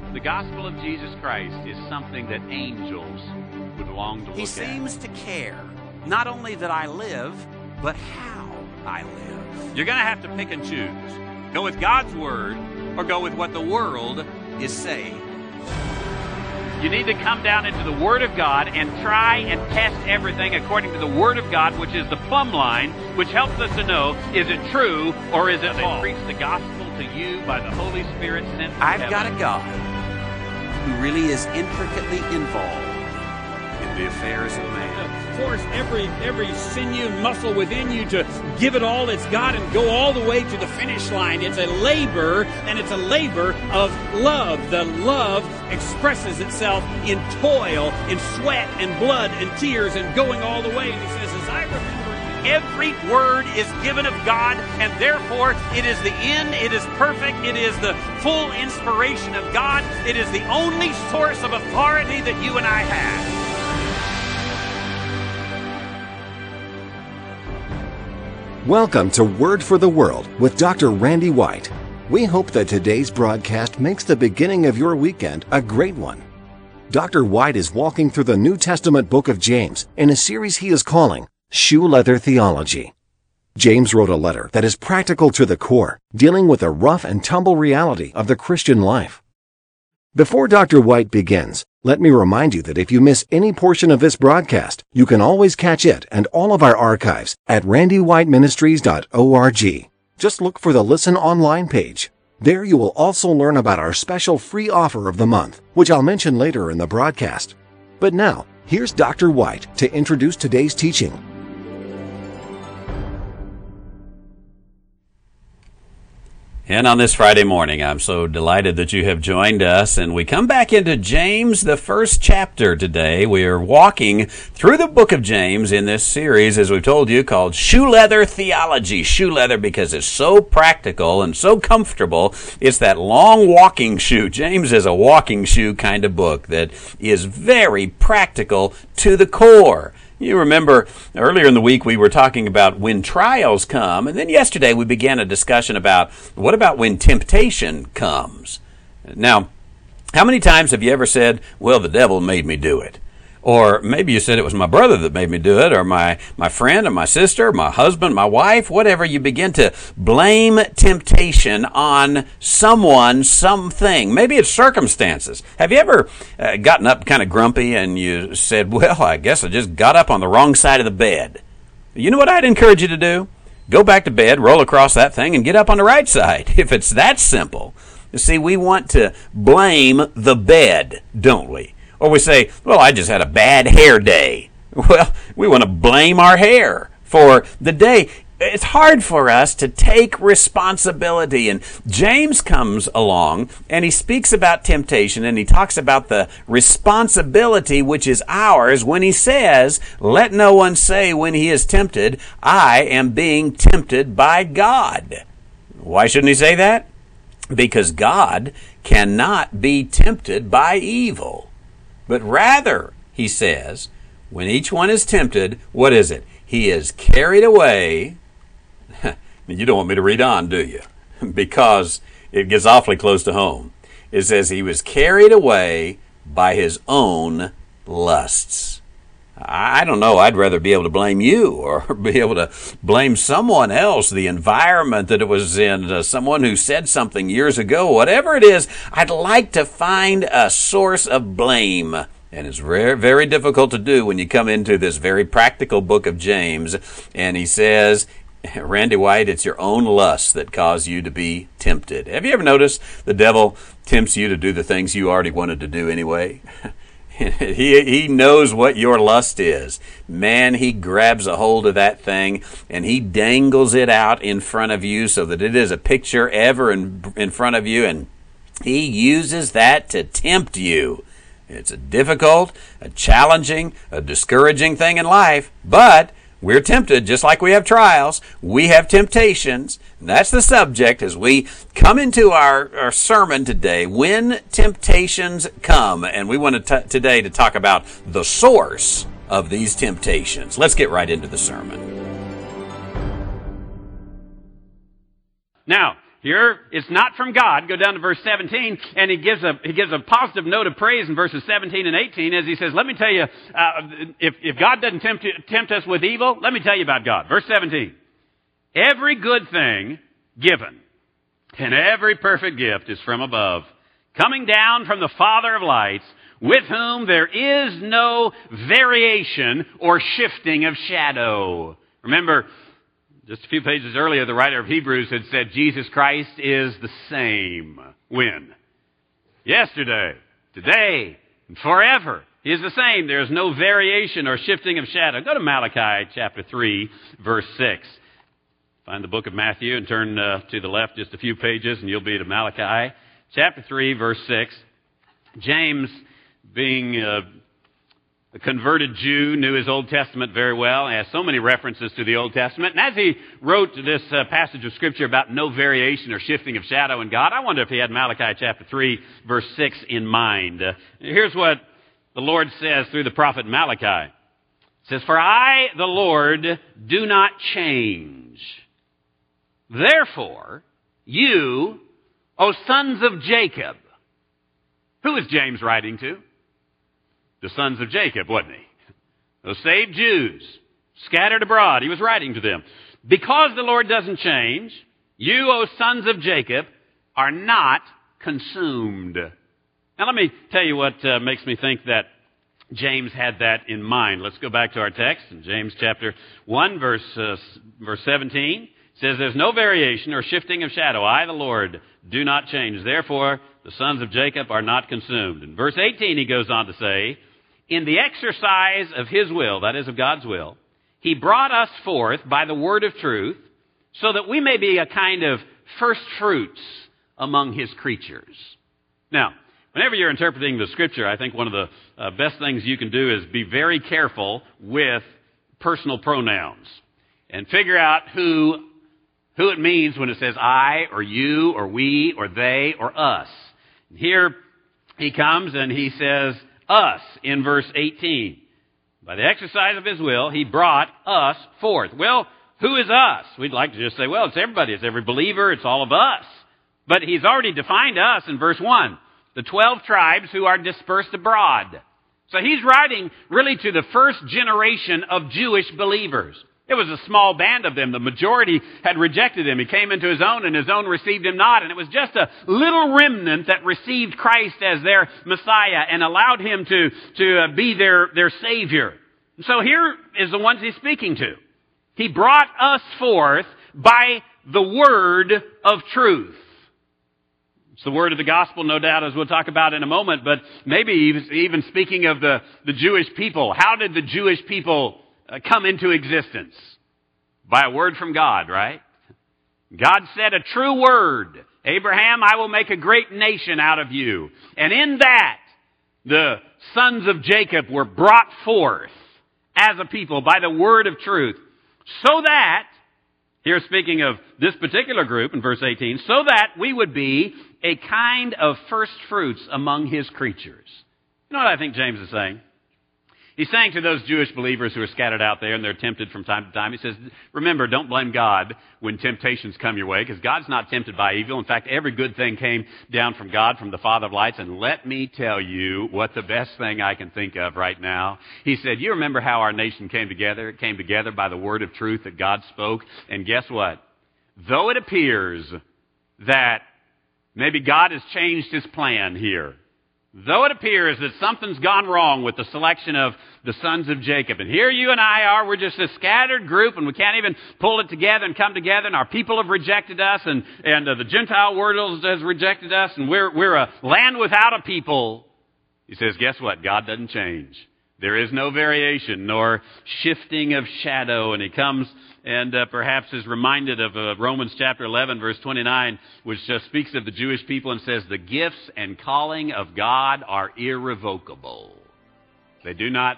The gospel of Jesus Christ is something that angels would long to look at. He seems to care, not only that I live, but how I live. You're going to have to pick and choose. Go with God's word or go with what the world is saying. You need to come down into the Word of God and try and test everything according to the Word of God, which is the plumb line, which helps us to know, is it true or is it false? They preach the gospel to you by the Holy Spirit sent from heaven. I've got a God who really is intricately involved in the affairs of man. Force every sinew and muscle within you to give it all it's got and go all the way to the finish line. It's a labor, and it's a labor of love. The love expresses itself in toil, in sweat and blood and tears and going all the way. And he says, as I remember, every word is given of God, and therefore it is the end, it is perfect, it is the full inspiration of God. It is the only source of authority that you and I have. Welcome to Word for the World with Dr. Randy White. We hope that today's broadcast makes the beginning of your weekend a great one. Dr. White is walking through the New Testament book of James in a series he is calling Shoe Leather Theology. James wrote a letter that is practical to the core, dealing with the rough and tumble reality of the Christian life. Before Dr. White begins, let me remind you that if you miss any portion of this broadcast, you can always catch it and all of our archives at randywhiteministries.org. Just look for the Listen Online page. There you will also learn about our special free offer of the month, which I'll mention later in the broadcast. But now, here's Dr. White to introduce today's teaching. And on this Friday morning, I'm so delighted that you have joined us, and we come back into James, the first chapter today. We are walking through the book of James in this series, as we've told you, called Shoe Leather Theology. Shoe leather because it's so practical and so comfortable. It's that long walking shoe. James is a walking shoe kind of book that is very practical to the core. You remember earlier in the week we were talking about when trials come, and then yesterday we began a discussion about what about when temptation comes. Now, how many times have you ever said, well, the devil made me do it? Or maybe you said it was my brother that made me do it, or my friend, or my sister, my husband, my wife, whatever. You begin to blame temptation on someone, something. Maybe it's circumstances. Have you ever gotten up kind of grumpy and you said, well, I guess I just got up on the wrong side of the bed? You know what I'd encourage you to do? Go back to bed, roll across that thing, and get up on the right side, if it's that simple. You see, we want to blame the bed, don't we? Or we say, well, I just had a bad hair day. Well, we want to blame our hair for the day. It's hard for us to take responsibility. And James comes along and he speaks about temptation and he talks about the responsibility which is ours when he says, let no one say when he is tempted, I am being tempted by God. Why shouldn't he say that? Because God cannot be tempted by evil. But rather, he says, when each one is tempted, what is it? He is carried away. You don't want me to read on, do you? Because it gets awfully close to home. It says he was carried away by his own lusts. I don't know. I'd rather be able to blame you or be able to blame someone else, the environment that it was in, someone who said something years ago, whatever it is. I'd like to find a source of blame. And it's very, very difficult to do when you come into this very practical book of James. And he says, Randy White, it's your own lusts that cause you to be tempted. Have you ever noticed the devil tempts you to do the things you already wanted to do anyway? He knows what your lust is. Man, he grabs a hold of that thing and he dangles it out in front of you so that it is a picture ever in front of you, and he uses that to tempt you. It's a difficult, a challenging, a discouraging thing in life, but we're tempted just like we have trials. We have temptations. And that's the subject as we come into our sermon today, when temptations come. And we want today to talk about the source of these temptations. Let's get right into the sermon. Now, here it's not from God. Go down to verse 17, and he gives a positive note of praise in verses 17 and 18 as he says, let me tell you, if God doesn't tempt us with evil, let me tell you about God. Verse 17, every good thing given and every perfect gift is from above, coming down from the Father of lights, with whom there is no variation or shifting of shadow. Remember, just a few pages earlier, the writer of Hebrews had said Jesus Christ is the same. When? Yesterday, today, and forever. He is the same. There is no variation or shifting of shadow. Go to Malachi chapter 3, verse 6. Find the book of Matthew and turn to the left just a few pages and you'll be to Malachi chapter 3, verse 6. James, being a converted Jew, knew his Old Testament very well and has so many references to the Old Testament. And as he wrote this passage of Scripture about no variation or shifting of shadow in God, I wonder if he had Malachi chapter 3, verse 6 in mind. Here's what the Lord says through the prophet Malachi. It says, "For I, the Lord, do not change. Therefore, you, O sons of Jacob." Who is James writing to? The sons of Jacob, wasn't he? Those saved Jews, scattered abroad. He was writing to them. "Because the Lord doesn't change, you, O sons of Jacob, are not consumed." Now let me tell you what makes me think that James had that in mind. Let's go back to our text in James chapter 1, verse 17. It says, "There's no variation or shifting of shadow. I, the Lord, do not change. Therefore, the sons of Jacob are not consumed." In verse 18, he goes on to say, "In the exercise of his will," that is of God's will, "he brought us forth by the word of truth, so that we may be a kind of first fruits among his creatures." Now, whenever you're interpreting the Scripture, I think one of the best things you can do is be very careful with personal pronouns and figure out who it means when it says I or you or we or they or us. Here he comes and he says us in verse 18. By the exercise of his will, he brought us forth. Well, who is us? We'd like to just say, well, it's everybody. It's every believer. It's all of us. But he's already defined us in verse 1. The 12 tribes who are dispersed abroad. So he's writing really to the first generation of Jewish believers. It was a small band of them. The majority had rejected him. He came into his own, and his own received him not. And it was just a little remnant that received Christ as their Messiah and allowed him to be their Savior. And so here is the ones he's speaking to. He brought us forth by the word of truth. It's the word of the gospel, no doubt, as we'll talk about in a moment, but maybe even speaking of the Jewish people. How did the Jewish people come into existence? By a word from God, right? God said a true word. "Abraham, I will make a great nation out of you." And in that, the sons of Jacob were brought forth as a people by the word of truth. So that, here speaking of this particular group in verse 18, so that we would be a kind of first fruits among his creatures. You know what I think James is saying? He's saying to those Jewish believers who are scattered out there and they're tempted from time to time, he says, remember, don't blame God when temptations come your way, because God's not tempted by evil. In fact, every good thing came down from God, from the Father of lights. And let me tell you what the best thing I can think of right now. He said, you remember how our nation came together? It came together by the word of truth that God spoke. And guess what? Though it appears that maybe God has changed his plan here, though it appears that something's gone wrong with the selection of the sons of Jacob, and here you and I are, we're just a scattered group, and we can't even pull it together and come together, and our people have rejected us, and the Gentile world has rejected us, and we're a land without a people. He says, guess what? God doesn't change. There is no variation nor shifting of shadow. And he comes and perhaps is reminded of Romans chapter 11, verse 29, which speaks of the Jewish people and says, the gifts and calling of God are irrevocable. They do not,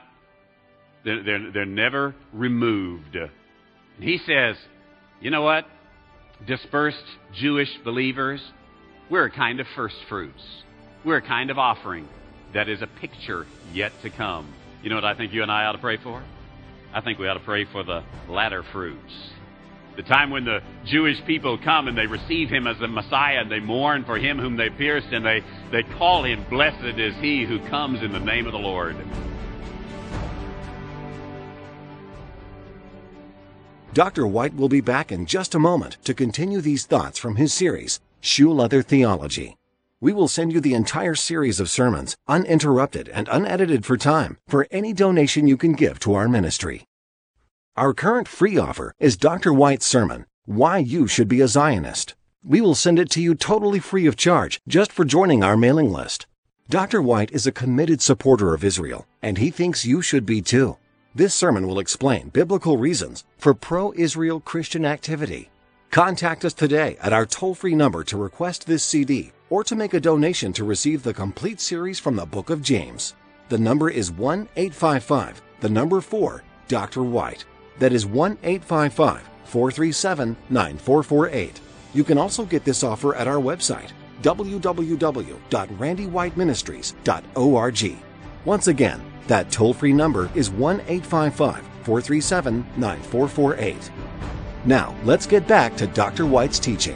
they're never removed. And he says, you know what? Dispersed Jewish believers, we're a kind of first fruits. We're a kind of offering that is a picture yet to come. You know what I think you and I ought to pray for? I think we ought to pray for the latter fruits. The time when the Jewish people come and they receive him as the Messiah, and they mourn for him whom they pierced, and they call him, "Blessed is he who comes in the name of the Lord." Dr. White will be back in just a moment to continue these thoughts from his series, Shoe Leather Theology. We will send you the entire series of sermons, uninterrupted and unedited for time, for any donation you can give to our ministry. Our current free offer is Dr. White's sermon, Why You Should Be a Zionist. We will send it to you totally free of charge just for joining our mailing list. Dr. White is a committed supporter of Israel, and he thinks you should be too. This sermon will explain biblical reasons for pro-Israel Christian activity. Contact us today at our toll-free number to request this CD or to make a donation to receive the complete series from the Book of James. The number is 1-855-4 Dr. White. That is 1-855-437-9448. You can also get this offer at our website, www.randywhiteministries.org. Once again, that toll-free number is 1-855-437-9448. Now, let's get back to Dr. White's teaching.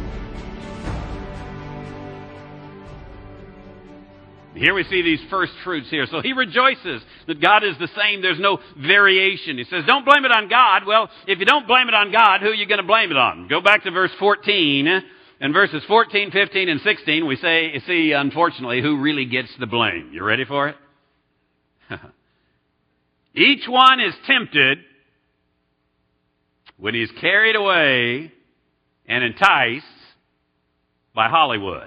Here we see these first fruits here. So he rejoices that God is the same. There's no variation. He says, don't blame it on God. Well, if you don't blame it on God, who are you going to blame it on? Go back to verse 14. In verses 14, 15, and 16, we see, unfortunately, who really gets the blame. You ready for it? Each one is tempted when he's carried away and enticed by Hollywood.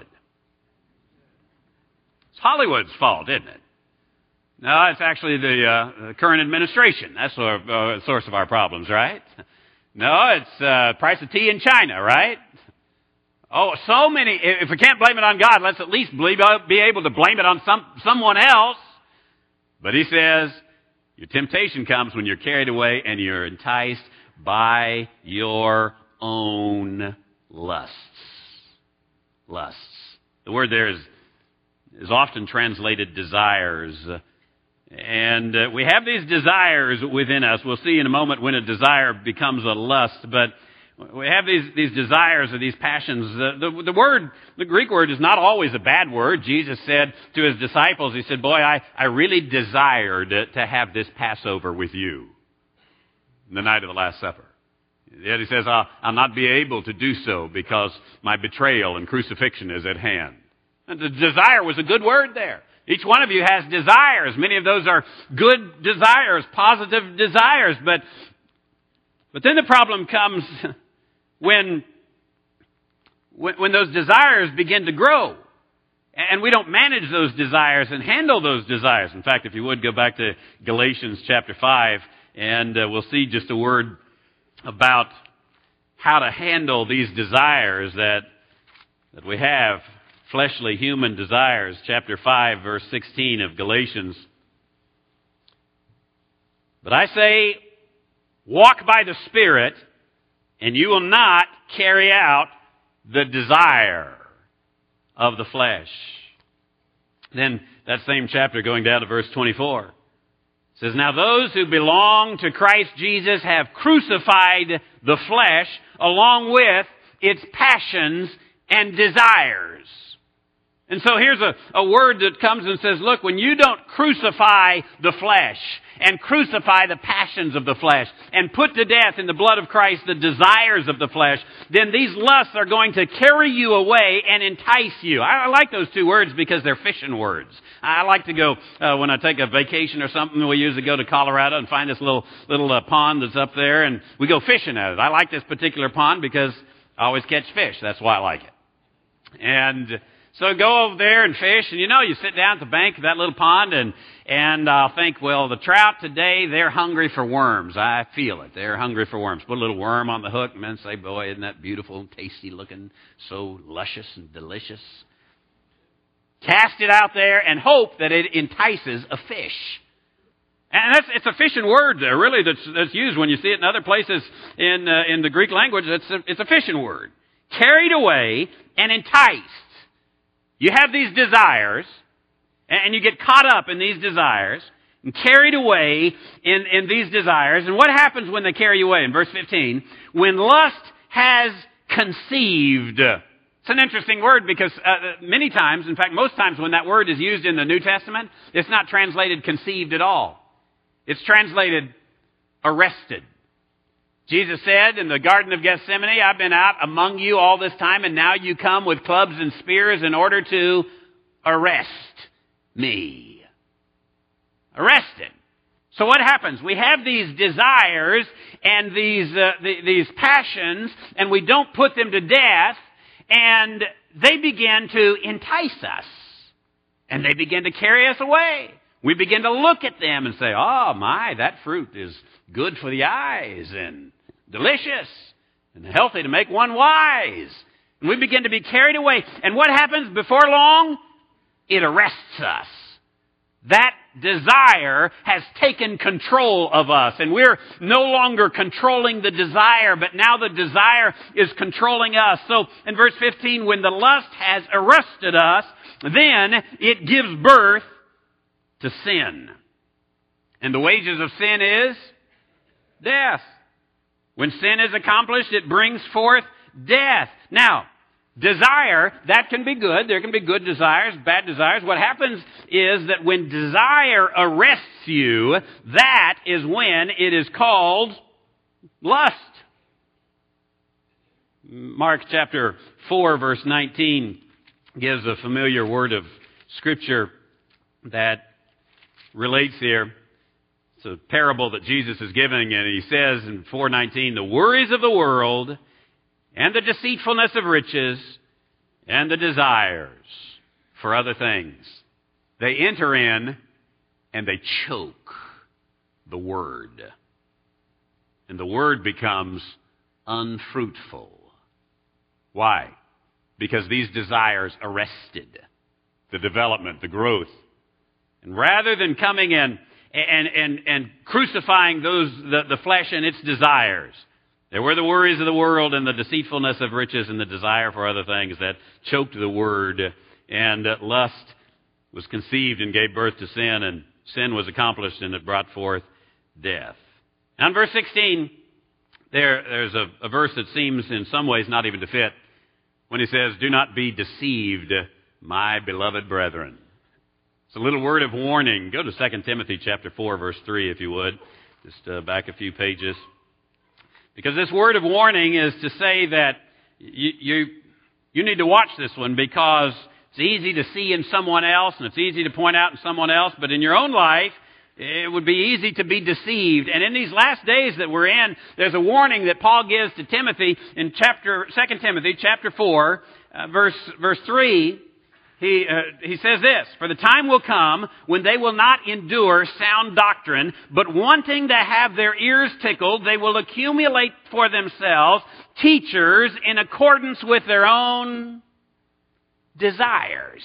It's Hollywood's fault, isn't it? No, it's actually the current administration. That's the source of our problems, right? No, it's price of tea in China, right? Oh, so many. If we can't blame it on God, let's at least be able to blame it on someone else. But he says, your temptation comes when you're carried away and you're enticed by your own lusts. Lusts. The word there is often translated desires. And we have these desires within us. We'll see in a moment when a desire becomes a lust. But we have these desires or these passions. The Greek word is not always a bad word. Jesus said to his disciples, he said, boy, I really desired to have this Passover with you the night of the Last Supper. Yet he says, I'll not be able to do so because my betrayal and crucifixion is at hand. And the desire was a good word there. Each one of you has desires. Many of those are good desires, positive desires. But then the problem comes when those desires begin to grow. And we don't manage those desires and handle those desires. In fact, if you would, go back to Galatians chapter 5, and we'll see just a word about how to handle these desires that we have. Fleshly human desires, chapter 5, verse 16 of Galatians. But I say, walk by the Spirit, and you will not carry out the desire of the flesh. Then that same chapter, going down to verse 24, says, now those who belong to Christ Jesus have crucified the flesh along with its passions and desires. And so here's a word that comes and says, look, when you don't crucify the flesh and crucify the passions of the flesh and put to death in the blood of Christ the desires of the flesh, then these lusts are going to carry you away and entice you. I like those two words because they're fishing words. I like to go, when I take a vacation or something, we usually go to Colorado and find this little pond that's up there, and we go fishing at it. I like this particular pond because I always catch fish. That's why I like it. And so go over there and fish, and you sit down at the bank of that little pond, and I'll think, well, the trout today, they're hungry for worms. I feel it. They're hungry for worms. Put a little worm on the hook, and then say, boy, isn't that beautiful and tasty looking, so luscious and delicious. Cast it out there and hope that it entices a fish. And it's a fishing word there, really, that's used when you see it in other places in the Greek language. It's a fishing word. Carried away and enticed. You have these desires, and you get caught up in these desires, and carried away in these desires. And what happens when they carry you away? In verse 15, when lust has conceived. It's an interesting word because many times, in fact most times when that word is used in the New Testament, it's not translated conceived at all. It's translated arrested. Jesus said in the Garden of Gethsemane, I've been out among you all this time, and now you come with clubs and spears in order to arrest me. Arrested. So what happens? We have these desires and these passions, and we don't put them to death, and they begin to entice us, and they begin to carry us away. We begin to look at them and say, oh my, that fruit is good for the eyes and delicious and healthy to make one wise. And we begin to be carried away. And what happens before long? It arrests us. That desire has taken control of us, and we're no longer controlling the desire, but now the desire is controlling us. So in verse 15, when the lust has arrested us, then it gives birth to sin. And the wages of sin is death. When sin is accomplished, it brings forth death. Now, desire, that can be good. There can be good desires, bad desires. What happens is that when desire arrests you, that is when it is called lust. Mark chapter 4, verse 19 gives a familiar word of Scripture that relates here. It's a parable that Jesus is giving, and he says in 4:19, the worries of the world and the deceitfulness of riches and the desires for other things, they enter in and they choke the word. And the word becomes unfruitful. Why? Because these desires arrested the development, the growth. And rather than coming in and crucifying the flesh and its desires, there were the worries of the world and the deceitfulness of riches and the desire for other things that choked the word, and lust was conceived and gave birth to sin, and sin was accomplished and it brought forth death. Now in verse 16, there's a verse that seems in some ways not even to fit when he says, do not be deceived, my beloved brethren. It's a little word of warning. Go to 2 Timothy chapter 4, verse 3, if you would. Just back a few pages. Because this word of warning is to say that you need to watch this one, because it's easy to see in someone else and it's easy to point out in someone else, but in your own life, it would be easy to be deceived. And in these last days that we're in, there's a warning that Paul gives to Timothy in 2 Timothy chapter 4, verse 3. He says this, for the time will come when they will not endure sound doctrine, but wanting to have their ears tickled, they will accumulate for themselves teachers in accordance with their own desires.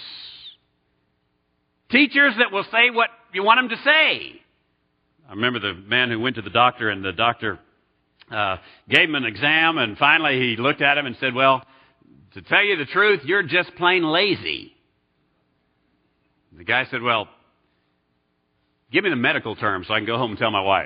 Teachers that will say what you want them to say. I remember the man who went to the doctor, and the doctor gave him an exam, and finally he looked at him and said, well, to tell you the truth, you're just plain lazy. The guy said, well, give me the medical term so I can go home and tell my wife.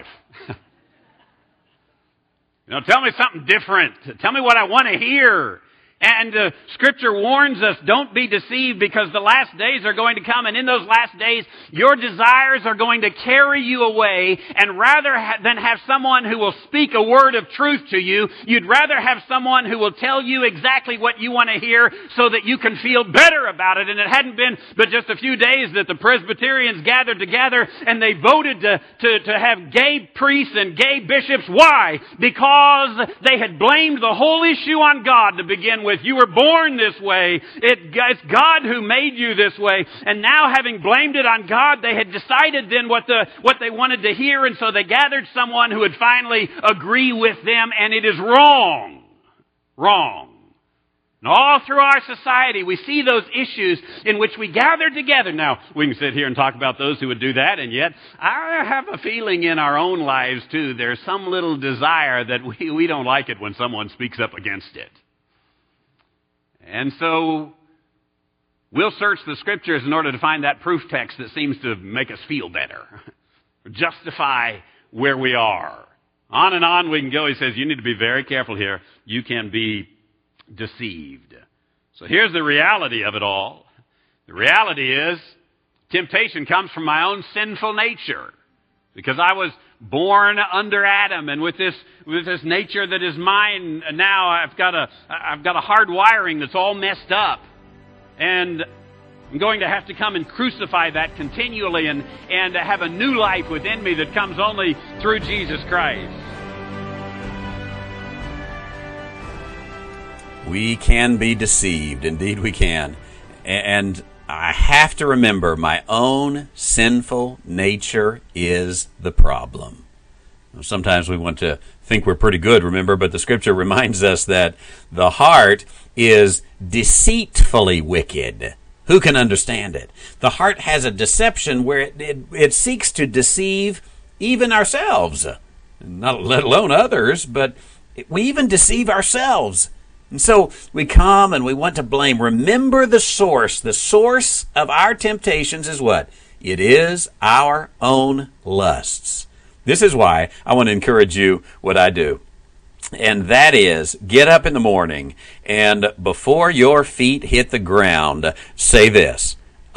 Tell me something different. Tell me what I want to hear. And Scripture warns us, don't be deceived, because the last days are going to come, and in those last days, your desires are going to carry you away, and rather than have someone who will speak a word of truth to you, you'd rather have someone who will tell you exactly what you want to hear so that you can feel better about it. And it hadn't been but just a few days that the Presbyterians gathered together and they voted to have gay priests and gay bishops. Why? Because they had blamed the whole issue on God to begin with. You were born this way. It's God who made you this way. And now, having blamed it on God, they had decided then what they wanted to hear, and so they gathered someone who would finally agree with them, and it is wrong. Wrong. And all through our society, we see those issues in which we gather together. Now, we can sit here and talk about those who would do that, and yet I have a feeling in our own lives, too, there's some little desire that we don't like it when someone speaks up against it. And so we'll search the Scriptures in order to find that proof text that seems to make us feel better. justify where we are. On and on we can go. He says, you need to be very careful here. You can be deceived. So here's the reality of it all. The reality is, temptation comes from my own sinful nature. Because I was born under Adam, and with this nature that is mine now, I've got a hard wiring that's all messed up. And I'm going to have to come and crucify that continually and have a new life within me that comes only through Jesus Christ. We can be deceived. Indeed we can. And I have to remember my own sinful nature is the problem. Sometimes we want to think we're pretty good, remember, but the Scripture reminds us that the heart is deceitfully wicked. Who can understand it? The heart has a deception where it seeks to deceive even ourselves, not let alone others, but we even deceive ourselves. And so we come and we want to blame. Remember the source. The source of our temptations is what? It is our own lusts. This is why I want to encourage you what I do. And that is, get up in the morning and before your feet hit the ground, say this: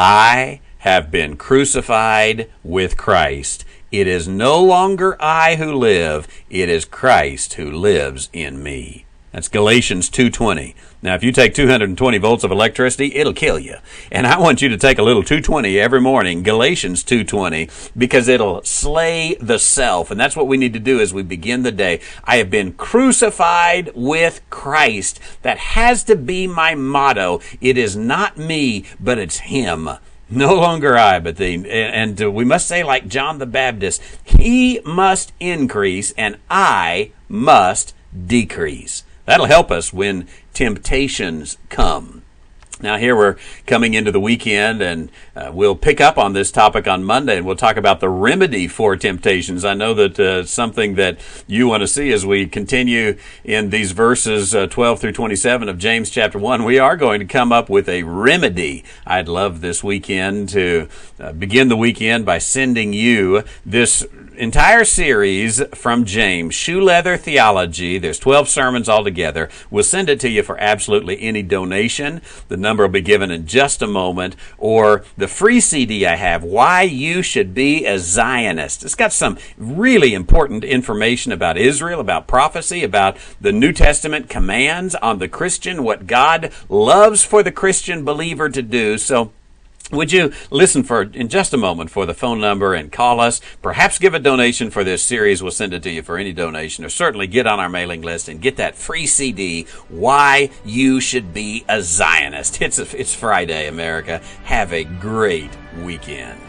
I have been crucified with Christ. It is no longer I who live, it is Christ who lives in me. That's Galatians 2:20. Now, if you take 220 volts of electricity, it'll kill you. And I want you to take a little 220 every morning, Galatians 2:20, because it'll slay the self. And that's what we need to do as we begin the day. I have been crucified with Christ. That has to be my motto. It is not me, but it's Him. No longer I, but thee. And we must say like John the Baptist, He must increase and I must decrease. That'll help us when temptations come. Now here we're coming into the weekend, and we'll pick up on this topic on Monday, and we'll talk about the remedy for temptations. I know that something that you want to see as we continue in these verses 12 through 27 of James chapter 1, we are going to come up with a remedy. I'd love this weekend to begin the weekend by sending you this entire series from James, Shoe Leather Theology. There's 12 sermons altogether. We'll send it to you for absolutely any donation. The number will be given in just a moment. Or the free CD I have, Why You Should Be a Zionist. It's got some really important information about Israel, about prophecy, about the New Testament commands on the Christian, what God loves for the Christian believer to do. So would you listen in just a moment for the phone number and call us? Perhaps give a donation for this series. We'll send it to you for any donation, or certainly get on our mailing list and get that free CD, Why You Should Be a Zionist. It's Friday, America. Have a great weekend.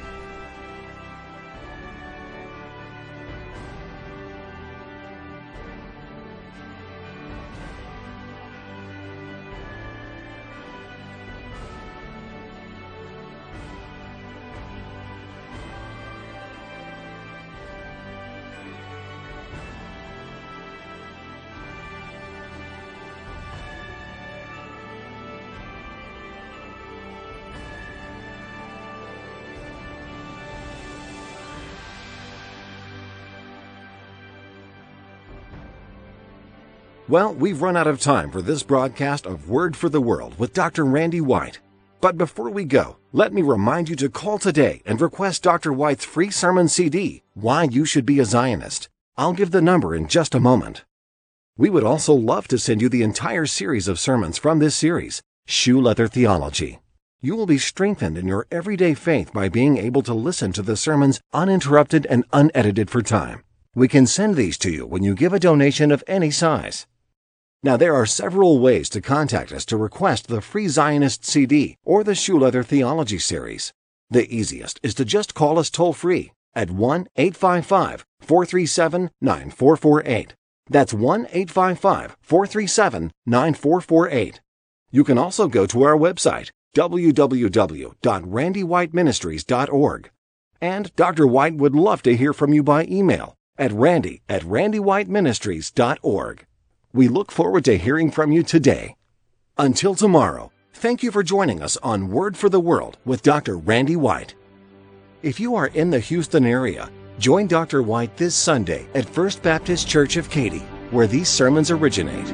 Well, we've run out of time for this broadcast of Word for the World with Dr. Randy White. But before we go, let me remind you to call today and request Dr. White's free sermon CD, Why You Should Be a Zionist. I'll give the number in just a moment. We would also love to send you the entire series of sermons from this series, Shoe Leather Theology. You will be strengthened in your everyday faith by being able to listen to the sermons uninterrupted and unedited for time. We can send these to you when you give a donation of any size. Now, there are several ways to contact us to request the free Zionist CD or the Shoe Leather Theology series. The easiest is to just call us toll-free at 1-855-437-9448. That's 1-855-437-9448. You can also go to our website, www.randywhiteministries.org. And Dr. White would love to hear from you by email at randy@randywhiteministries.org. We look forward to hearing from you today. Until tomorrow, thank you for joining us on Word for the World with Dr. Randy White. If you are in the Houston area, join Dr. White this Sunday at First Baptist Church of Katy, where these sermons originate.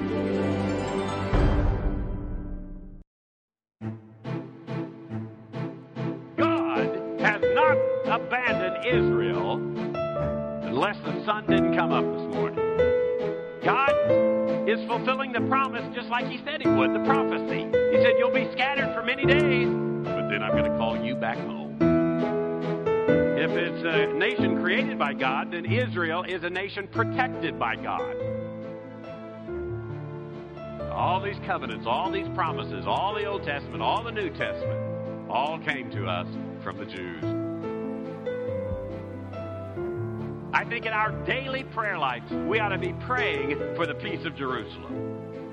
God has not abandoned Israel unless the sun didn't come up this morning. God is fulfilling the promise just like he said he would, the prophecy. He said, you'll be scattered for many days, but then I'm going to call you back home. If it's a nation created by God, then Israel is a nation protected by God. All these covenants, all these promises, all the Old Testament, all the New Testament, all came to us from the Jews. I think in our daily prayer life, we ought to be praying for the peace of Jerusalem.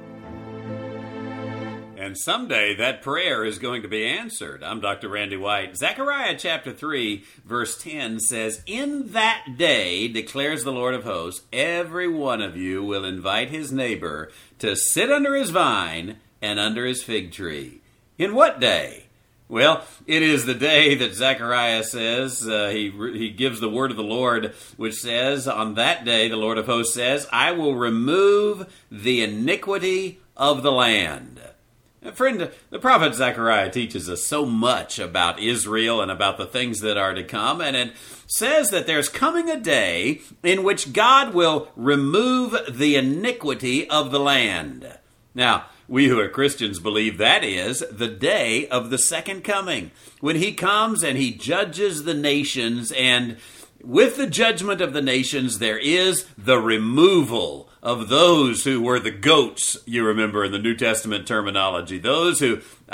And someday that prayer is going to be answered. I'm Dr. Randy White. Zechariah chapter 3, verse 10 says, "In that day, declares the Lord of hosts, every one of you will invite his neighbor to sit under his vine and under his fig tree." In what day? Well, it is the day that Zechariah says, he gives the word of the Lord, which says, on that day, the Lord of hosts says, "I will remove the iniquity of the land." Friend, the prophet Zechariah teaches us so much about Israel and about the things that are to come, and it says that there's coming a day in which God will remove the iniquity of the land. Now, we who are Christians believe that is the day of the second coming, when he comes and he judges the nations, and with the judgment of the nations, there is the removal of those who were the goats, you remember in the New Testament terminology, those who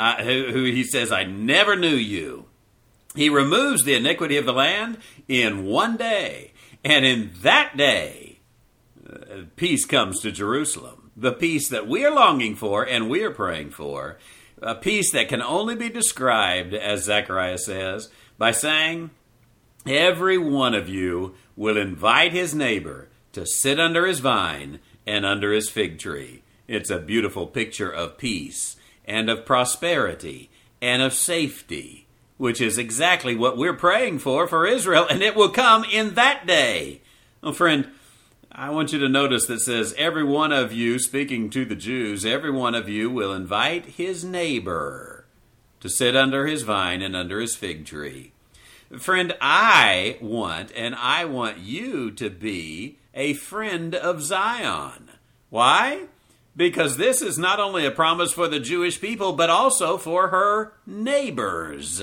he says, "I never knew you." He removes the iniquity of the land in one day, and in that day, peace comes to Jerusalem. The peace that we are longing for and we are praying for, a peace that can only be described, as Zechariah says, by saying, every one of you will invite his neighbor to sit under his vine and under his fig tree. It's a beautiful picture of peace and of prosperity and of safety, which is exactly what we're praying for Israel, and it will come in that day. Well, friend, I want you to notice that says, every one of you, speaking to the Jews, every one of you will invite his neighbor to sit under his vine and under his fig tree. Friend, I want you to be a friend of Zion. Why? Because this is not only a promise for the Jewish people, but also for her neighbors.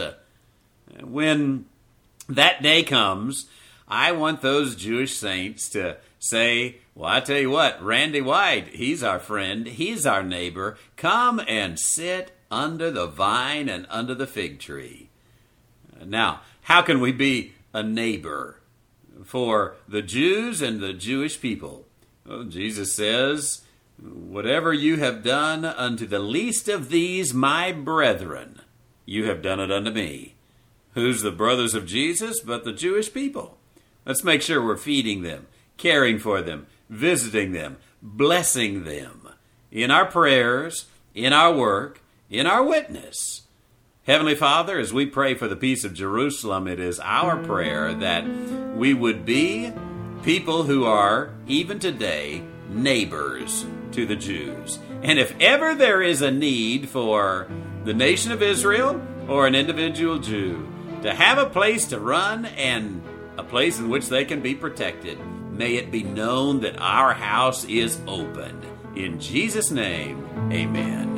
When that day comes, I want those Jewish saints to say, well, I tell you what, Randy White, he's our friend, he's our neighbor. Come and sit under the vine and under the fig tree. Now, how can we be a neighbor for the Jews and the Jewish people? Well, Jesus says, whatever you have done unto the least of these, my brethren, you have done it unto me. Who's the brothers of Jesus but the Jewish people? Let's make sure we're feeding them, caring for them, visiting them, blessing them in our prayers, in our work, in our witness. Heavenly Father, as we pray for the peace of Jerusalem, it is our prayer that we would be people who are, even today, neighbors to the Jews. And if ever there is a need for the nation of Israel or an individual Jew to have a place to run and a place in which they can be protected, may it be known that our house is open. In Jesus' name, amen.